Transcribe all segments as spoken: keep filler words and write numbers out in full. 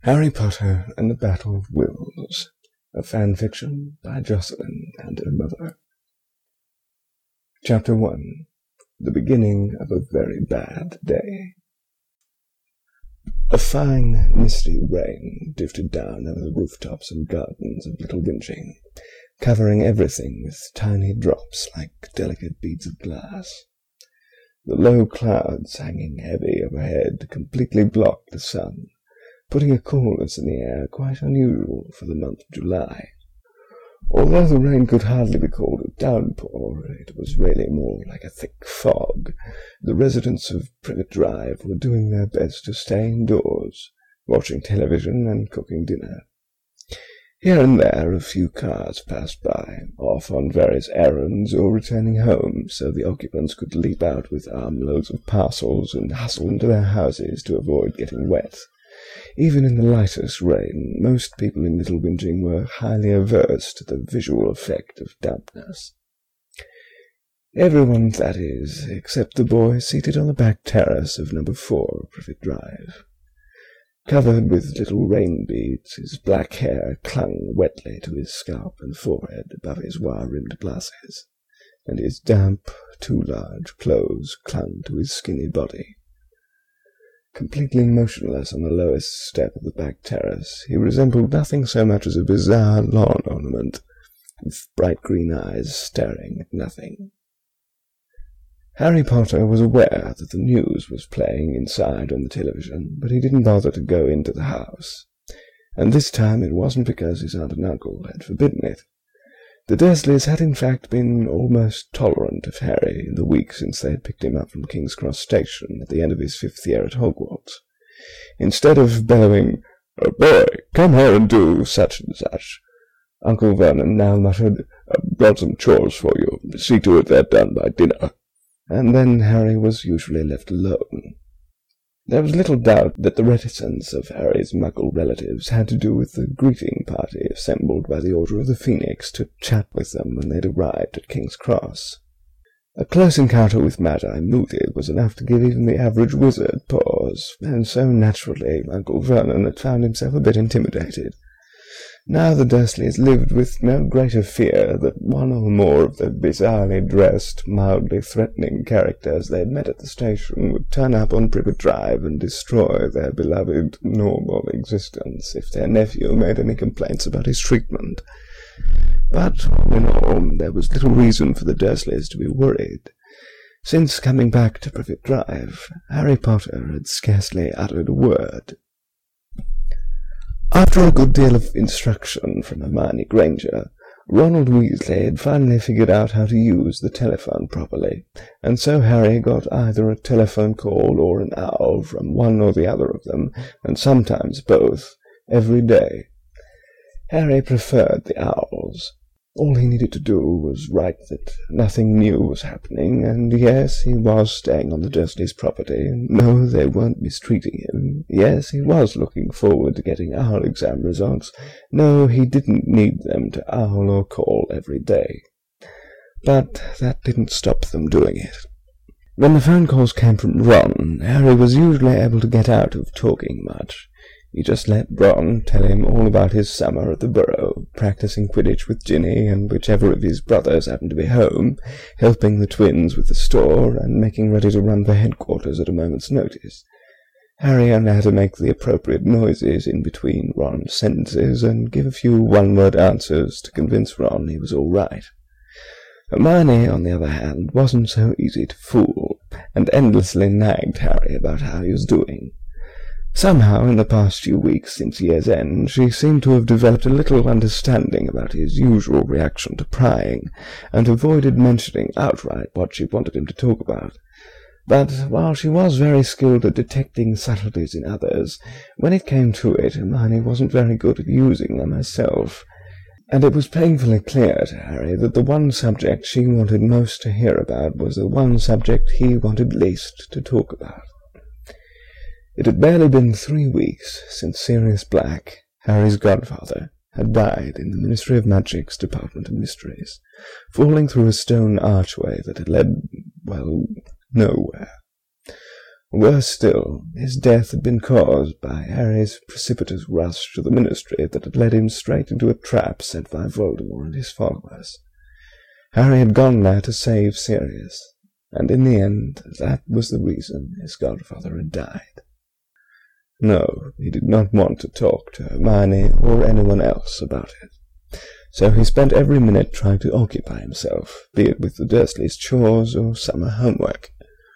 Harry Potter and the Battle of Wills, a fan fiction by Jocelyn and her mother. Chapter one. The Beginning of a Very Bad Day. A fine, misty rain drifted down over the rooftops and gardens of Little Winching, covering everything with tiny drops like delicate beads of glass. The low clouds hanging heavy overhead completely blocked the sun, putting a coolness in the air quite unusual for the month of July. Although the rain could hardly be called a downpour, it was really more like a thick fog. The residents of Privet Drive were doing their best to stay indoors, watching television and cooking dinner. Here and there a few cars passed by, off on various errands or returning home, so the occupants could leap out with armloads of parcels and hustle into their houses to avoid getting wet. Even in the lightest rain, most people in Little Winching were highly averse to the visual effect of dampness. Everyone, that is, except the boy seated on the back terrace of number four, Privet Drive. Covered with little rain beads, his black hair clung wetly to his scalp and forehead above his wire-rimmed glasses, and his damp, too large clothes clung to his skinny body. Completely motionless on the lowest step of the back terrace, he resembled nothing so much as a bizarre lawn ornament, with bright green eyes staring at nothing. Harry Potter was aware that the news was playing inside on the television, but he didn't bother to go into the house, and this time it wasn't because his aunt and uncle had forbidden it. The Dursleys had in fact been almost tolerant of Harry in the week since they had picked him up from King's Cross Station at the end of his fifth year at Hogwarts. Instead of bellowing, "Oh boy, come here and do such and such," Uncle Vernon now muttered, "I've got some chores for you. See to it they're done by dinner." And then Harry was usually left alone. There was little doubt that the reticence of Harry's Muggle relatives had to do with the greeting party assembled by the Order of the Phoenix to chat with them when they'd arrived at King's Cross. A close encounter with Magi Moody was enough to give even the average wizard pause, and so naturally Uncle Vernon had found himself a bit intimidated. Now the Dursleys lived with no greater fear that one or more of the bizarrely dressed, mildly threatening characters they had met at the station would turn up on Privet Drive and destroy their beloved normal existence if their nephew made any complaints about his treatment. But, all in all, there was little reason for the Dursleys to be worried. Since coming back to Privet Drive, Harry Potter had scarcely uttered a word. After a good deal of instruction from Hermione Granger, Ronald Weasley had finally figured out how to use the telephone properly, and so Harry got either a telephone call or an owl from one or the other of them, and sometimes both, every day. Harry preferred the owls. All he needed to do was write that nothing new was happening, and yes, he was staying on the Dursleys' property. No, they weren't mistreating him. Yes, he was looking forward to getting owl exam results. No, he didn't need them to owl or call every day. But that didn't stop them doing it. When the phone calls came from Ron, Harry was usually able to get out of talking much. He just let Ron tell him all about his summer at the Burrow, practising Quidditch with Ginny and whichever of his brothers happened to be home, helping the twins with the store, and making ready to run for headquarters at a moment's notice. Harry only had to make the appropriate noises in between Ron's sentences and give a few one-word answers to convince Ron he was all right. Hermione, on the other hand, wasn't so easy to fool, and endlessly nagged Harry about how he was doing. Somehow, in the past few weeks since year's end, she seemed to have developed a little understanding about his usual reaction to prying, and avoided mentioning outright what she wanted him to talk about. But while she was very skilled at detecting subtleties in others, when it came to it, Hermione wasn't very good at using them herself, and it was painfully clear to Harry that the one subject she wanted most to hear about was the one subject he wanted least to talk about. It had barely been three weeks since Sirius Black, Harry's godfather, had died in the Ministry of Magic's Department of Mysteries, falling through a stone archway that had led, well, nowhere. Worse still, his death had been caused by Harry's precipitous rush to the Ministry that had led him straight into a trap set by Voldemort and his followers. Harry had gone there to save Sirius, and in the end that was the reason his godfather had died. No, he did not want to talk to Hermione or anyone else about it, so he spent every minute trying to occupy himself, be it with the Dursleys' chores or summer homework.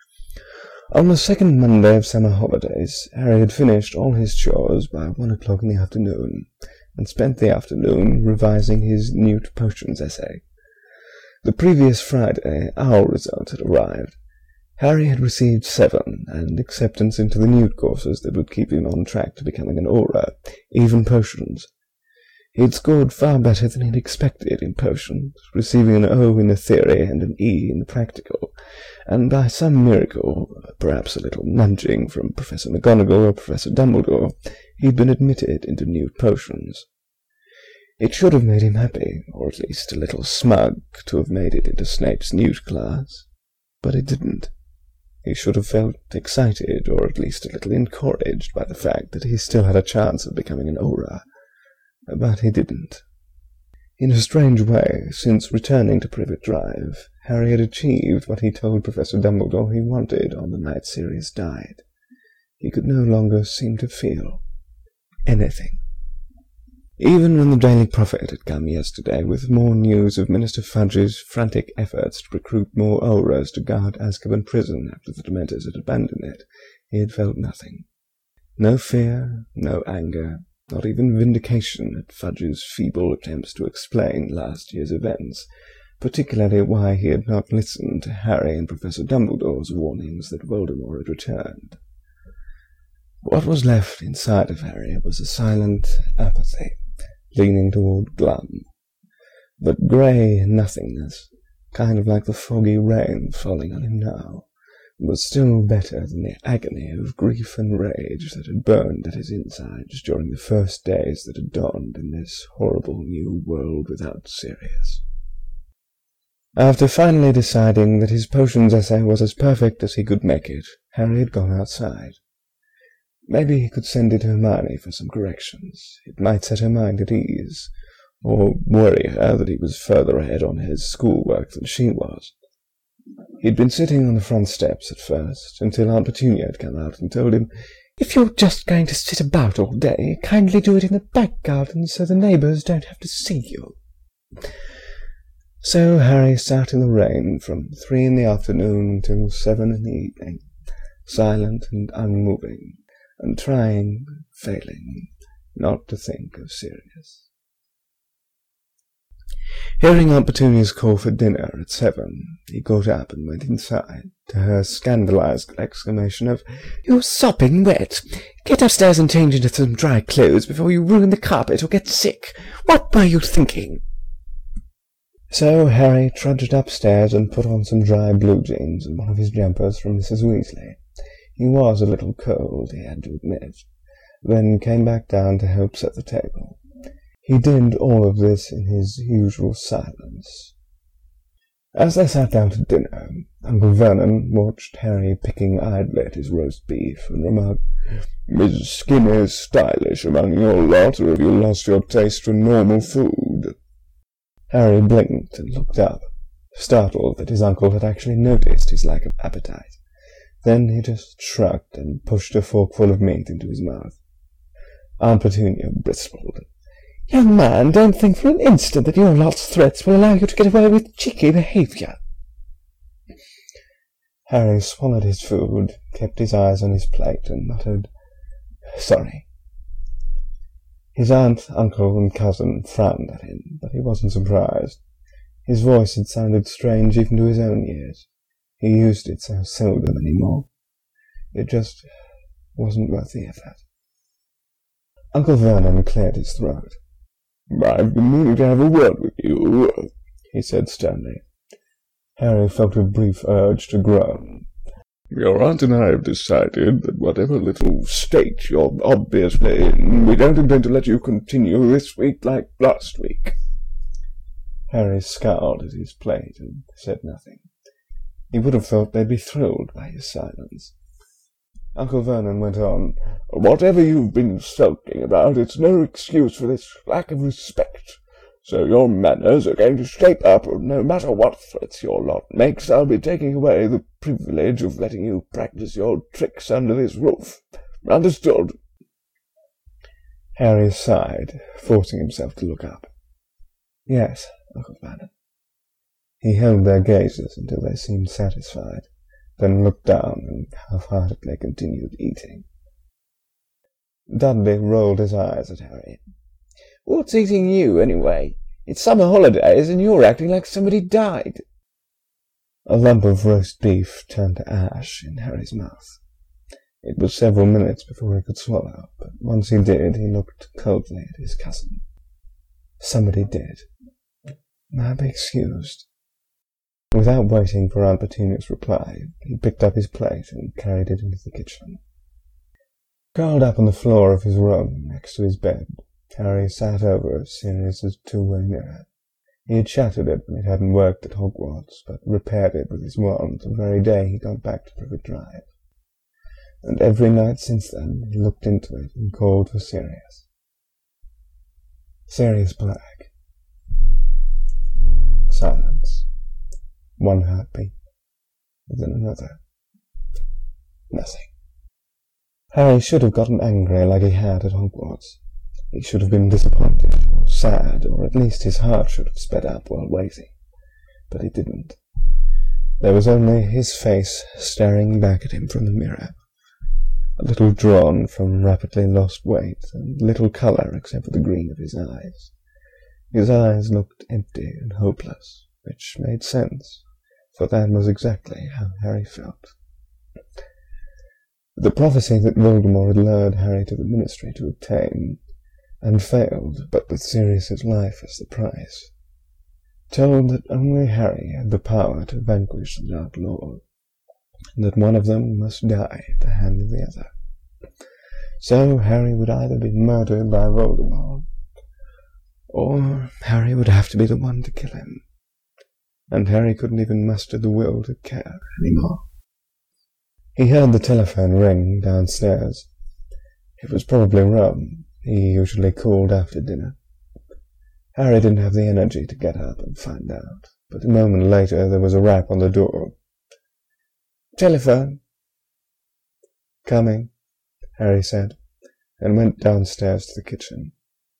On the second Monday of summer holidays, Harry had finished all his chores by one o'clock in the afternoon, and spent the afternoon revising his Newt Potions essay. The previous Friday our results had arrived. Harry had received seven, and acceptance into the Newt courses that would keep him on track to becoming an Auror, even Potions. He had scored far better than he had expected in Potions, receiving an O in the theory and an E in the practical, and by some miracle, perhaps a little nudging from Professor McGonagall or Professor Dumbledore, he had been admitted into Newt Potions. It should have made him happy, or at least a little smug, to have made it into Snape's Newt class, but it didn't. He should have felt excited, or at least a little encouraged by the fact that he still had a chance of becoming an Auror, but he didn't. In a strange way, since returning to Privet Drive, Harry had achieved what he told Professor Dumbledore he wanted on the night Sirius died. He could no longer seem to feel anything. Even when the Daily Prophet had come yesterday with more news of Minister Fudge's frantic efforts to recruit more Aurors to guard Azkaban prison after the Dementors had abandoned it, he had felt nothing. No fear, no anger, not even vindication at Fudge's feeble attempts to explain last year's events, particularly why he had not listened to Harry and Professor Dumbledore's warnings that Voldemort had returned. What was left inside of Harry was a silent apathy, leaning toward glum, but grey nothingness, kind of like the foggy rain falling on him now, was still better than the agony of grief and rage that had burned at his insides during the first days that had dawned in this horrible new world without Sirius. After finally deciding that his potions essay was as perfect as he could make it, Harry had gone outside. Maybe he could send it to Hermione for some corrections. It might set her mind at ease, or worry her that he was further ahead on his schoolwork than she was. He had been sitting on the front steps at first, until Aunt Petunia had come out and told him, "If you're just going to sit about all day, kindly do it in the back garden so the neighbours don't have to see you." So Harry sat in the rain from three in the afternoon until seven in the evening, silent and unmoving, and trying, failing, not to think of Sirius. Hearing Aunt Petunia's call for dinner at seven, he got up and went inside, to her scandalized exclamation of, "You're sopping wet! Get upstairs and change into some dry clothes before you ruin the carpet or get sick! What were you thinking?" So Harry trudged upstairs and put on some dry blue jeans and one of his jumpers from Missus Weasley. He was a little cold, he had to admit, then came back down to help set the table. He did all of this in his usual silence. As they sat down to dinner, Uncle Vernon watched Harry picking idly at his roast beef, and remarked, "Miss Skinner's stylish among your lot, or have you lost your taste for normal food?" Harry blinked and looked up, startled that his uncle had actually noticed his lack of appetite. Then he just shrugged and pushed a forkful of meat into his mouth. Aunt Petunia bristled. "Young man, don't think for an instant that your lot's threats will allow you to get away with cheeky behaviour." Harry swallowed his food, kept his eyes on his plate, and muttered, "Sorry." His aunt, uncle, and cousin frowned at him, but he wasn't surprised. His voice had sounded strange even to his own ears. He used it so seldom any more. It just wasn't worth the effort. Uncle Vernon cleared his throat. "I've been meaning to have a word with you," he said sternly. Harry felt a brief urge to groan. "Your aunt and I have decided that whatever little state you're obviously in, we don't intend to let you continue this week like last week." Harry scowled at his plate and said nothing. He would have thought they'd be thrilled by his silence. Uncle Vernon went on. "Whatever you've been sulking about, it's no excuse for this lack of respect. So your manners are going to shape up, no matter what threats your lot makes. I'll be taking away the privilege of letting you practice your tricks under this roof. Understood?" Harry sighed, forcing himself to look up. "Yes, Uncle Vernon." He held their gazes until they seemed satisfied, then looked down and half-heartedly continued eating. Dudley rolled his eyes at Harry. "What's eating you, anyway? It's summer holidays, and you're acting like somebody died." A lump of roast beef turned to ash in Harry's mouth. It was several minutes before he could swallow, but once he did, he looked coldly at his cousin. Somebody did. May I be excused? Without waiting for Aunt Petunia's reply, he picked up his plate and carried it into the kitchen. Curled up on the floor of his room, next to his bed, Harry sat over Sirius's two-way mirror. He had shattered it when it hadn't worked at Hogwarts, but repaired it with his wand the very day he got back to Privet Drive. And every night since then he looked into it and called for Sirius. Sirius Black. Silence. One heartbeat, then another. Nothing. Harry should have gotten angry like he had at Hogwarts. He should have been disappointed, or sad, or at least his heart should have sped up while waiting. But he didn't. There was only his face staring back at him from the mirror, a little drawn from rapidly lost weight, and little colour except for the green of his eyes. His eyes looked empty and hopeless, which made sense, for that was exactly how Harry felt. The prophecy that Voldemort had lured Harry to the Ministry to obtain, and failed, but with Sirius's life as the price, told that only Harry had the power to vanquish the Dark Lord, and that one of them must die at the hand of the other. So Harry would either be murdered by Voldemort, or Harry would have to be the one to kill him. And Harry couldn't even muster the will to care any more. He heard the telephone ring downstairs. It was probably Ron. He usually called after dinner. Harry didn't have the energy to get up and find out, but a moment later there was a rap on the door. "Telephone." "Coming," Harry said, and went downstairs to the kitchen.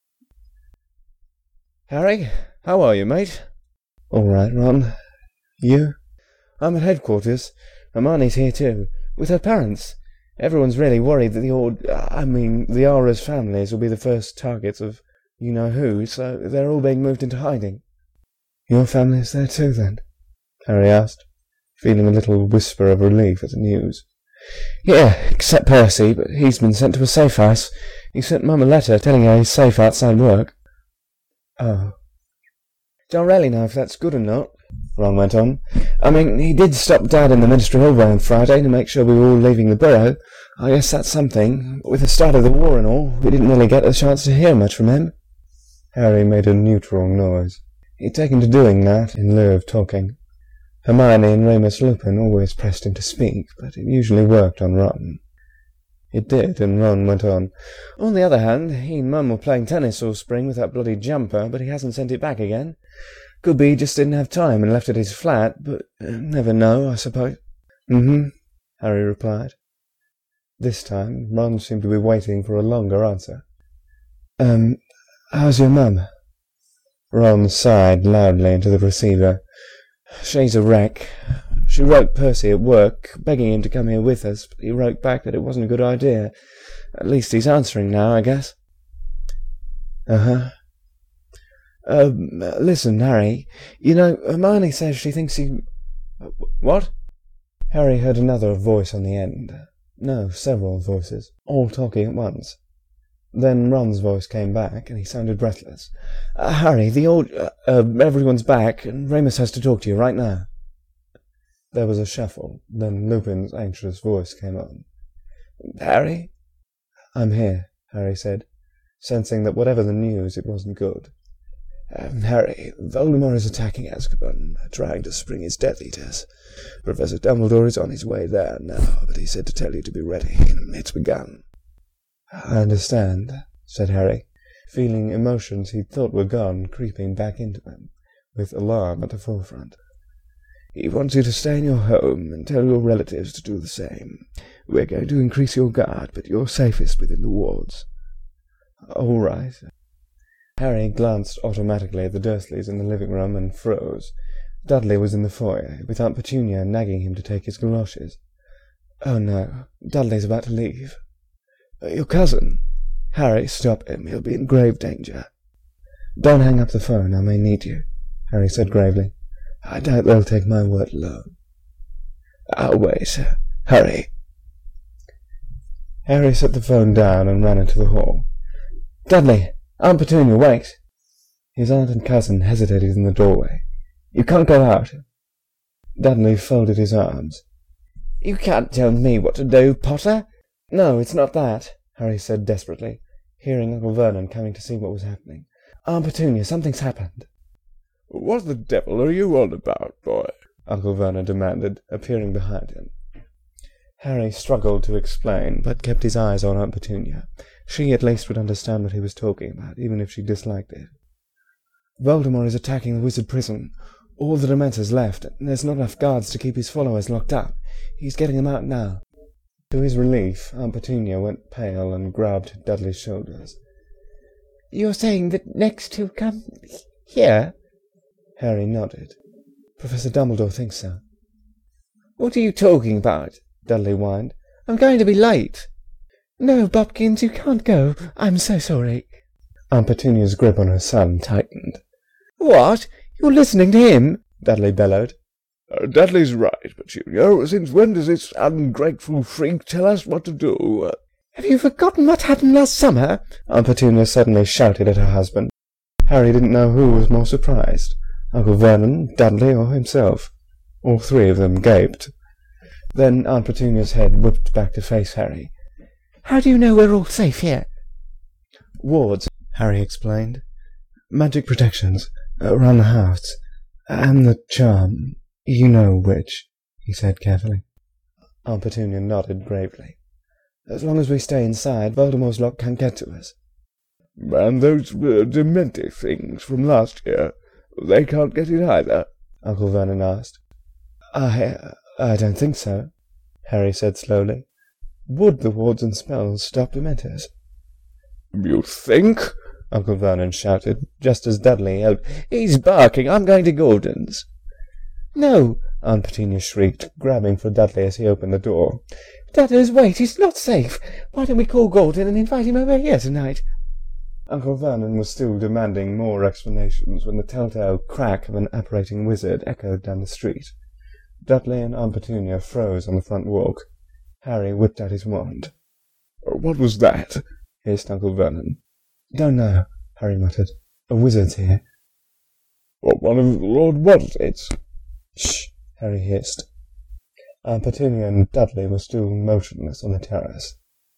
"Harry, how are you, mate?" "All right, Ron. You?" "I'm at headquarters. Hermione's here too, with her parents. Everyone's really worried that the Ord... I mean, the Aurors families will be the first targets of you-know-who, so they're all being moved into hiding." "Your family's there too, then?" Harry asked, feeling a little whisper of relief at the news. "Yeah, except Percy, but he's been sent to a safe house. He sent Mum a letter telling her he's safe outside work." "Oh." "Don't really know if that's good or not," Ron went on. "I mean, he did stop Dad in the Ministry hallway on Friday to make sure we were all leaving the Burrow. I guess that's something. With the start of the war and all, we didn't really get a chance to hear much from him." Harry made a neutral noise. He'd taken to doing that in lieu of talking. Hermione and Remus Lupin always pressed him to speak, but it usually worked on Ron. It did, and Ron went on. "On the other hand, he and Mum were playing tennis all spring with that bloody jumper, but he hasn't sent it back again. Could be he just didn't have time and left it at his flat, but uh, never know, I suppose." "Mm-hmm," Harry replied. This time, Ron seemed to be waiting for a longer answer. Um, how's your mum?" Ron sighed loudly into the receiver. "She's a wreck. She wrote Percy at work, begging him to come here with us, but he wrote back that it wasn't a good idea. At least he's answering now, I guess." "Uh-huh. Uh, listen, Harry, you know, Hermione says she thinks he... What?" Harry heard another voice on the end. No, several voices, all talking at once. Then Ron's voice came back, and he sounded breathless. Uh, "Harry, the old... Uh, uh, everyone's back, and Remus has to talk to you right now." There was a shuffle. Then Lupin's anxious voice came on. "Harry?" "I'm here," Harry said, sensing that whatever the news, it wasn't good. Um, Harry, Voldemort is attacking Azkaban, trying to spring his Death Eaters. Professor Dumbledore is on his way there now, but he said to tell you to be ready. It's begun." "I understand," said Harry, feeling emotions he thought were gone creeping back into him, with alarm at the forefront. "He wants you to stay in your home and tell your relatives to do the same. We're going to increase your guard, but you're safest within the wards." "All right." Harry glanced automatically at the Dursleys in the living room and froze. Dudley was in the foyer, with Aunt Petunia nagging him to take his goloshes. "Oh no, Dudley's about to leave." "Your cousin." "Harry, stop him. He'll be in grave danger." "Don't hang up the phone. I may need you," Harry said gravely. "I doubt they'll take my word alone." "I'll wait. Hurry." Harry set the phone down and ran into the hall. "Dudley! Aunt Petunia, wait!" His aunt and cousin hesitated in the doorway. "You can't go out." Dudley folded his arms. "You can't tell me what to do, Potter." "No, it's not that," Harry said desperately, hearing Uncle Vernon coming to see what was happening. "Aunt Petunia, something's happened." "What the devil are you on about, boy?" Uncle Vernon demanded, appearing behind him. Harry struggled to explain, but kept his eyes on Aunt Petunia. She at least would understand what he was talking about, even if she disliked it. "Voldemort is attacking the wizard prison. All the Dementors left, and there's not enough guards to keep his followers locked up. He's getting them out now." To his relief, Aunt Petunia went pale and grabbed Dudley's shoulders. "You're saying that next he'll come here?" Harry nodded. "Professor Dumbledore thinks so." "What are you talking about?" Dudley whined. "I'm going to be late." "No, Bobkins, you can't go. I'm so sorry." Aunt Petunia's grip on her son tightened. "What? You're listening to him?" Dudley bellowed. Uh, Dudley's right, Petunia. Since when does this ungrateful freak tell us what to do? "Have you forgotten what happened last summer?" Aunt Petunia suddenly shouted at her husband. Harry didn't know who was more surprised, Uncle Vernon, Dudley, or himself. All three of them gaped. Then Aunt Petunia's head whipped back to face Harry. "How do you know we're all safe here?" "Wards," Harry explained. "Magic protections around the house. And the charm. You know which," he said carefully. Aunt Petunia nodded gravely. "As long as we stay inside, Voldemort's lot can't get to us." "And those uh, demented things from last year, they can't get in either?" Uncle Vernon asked. I, I don't think so," Harry said slowly. "Would the wards and spells stop Dementors?" "You think?" Uncle Vernon shouted, just as Dudley yelled, "He's barking! I'm going to Gordon's!" "No!" Aunt Petunia shrieked, grabbing for Dudley as he opened the door. "Dudders, wait! He's not safe! Why don't we call Gordon and invite him over here tonight?" Uncle Vernon was still demanding more explanations when the telltale crack of an apparating wizard echoed down the street. Dudley and Aunt Petunia froze on the front walk. Harry whipped out his wand. "What was that?" hissed Uncle Vernon. "Don't know," Harry muttered. "A wizard's here." "What, one of Lord What's-its?" "Shh!" Harry hissed. Aunt Petunia and Dudley were still motionless on the terrace.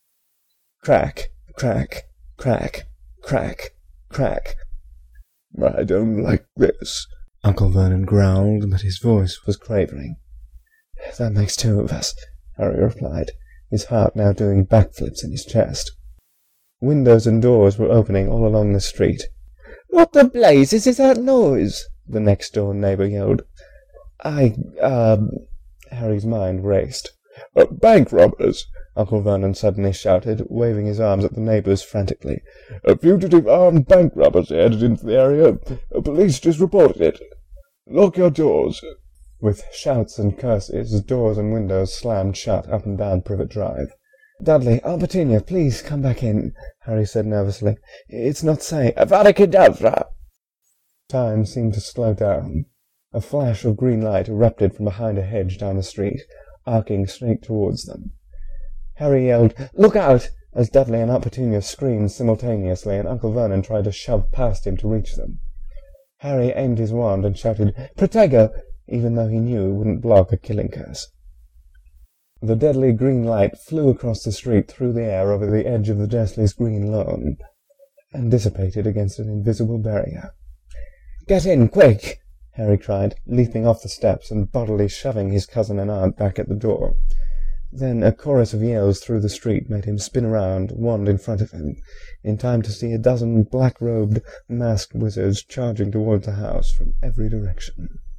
Crack, crack, crack, crack, crack. "I don't like this," Uncle Vernon growled, but his voice was quavering. "That makes two of us," Harry replied, his heart now doing backflips in his chest. Windows and doors were opening all along the street. "What the blazes is that noise?" the next-door neighbour yelled. I, um... Harry's mind raced. Uh, "Bank robbers!" Uncle Vernon suddenly shouted, waving his arms at the neighbours frantically. "A fugitive armed bank robbers headed into the area. Uh, police just reported it. Lock your doors." With shouts and curses, doors and windows slammed shut up and down Privet Drive. "Dudley, Aunt Petunia, please come back in," Harry said nervously. "It's not safe." "Avada Kedavra!" Time seemed to slow down. A flash of green light erupted from behind a hedge down the street, arcing straight towards them. Harry yelled, "Look out!" as Dudley and Aunt Petunia screamed simultaneously, and Uncle Vernon tried to shove past him to reach them. Harry aimed his wand and shouted, "Protego!" even though he knew it wouldn't block a killing curse. The deadly green light flew across the street through the air over the edge of the Dursleys' green lawn, and dissipated against an invisible barrier. Get in, quick!" Harry cried, leaping off the steps and bodily shoving his cousin and aunt back at the door. Then a chorus of yells through the street made him spin around, wand in front of him, in time to see a dozen black-robed, masked wizards charging towards the house from every direction.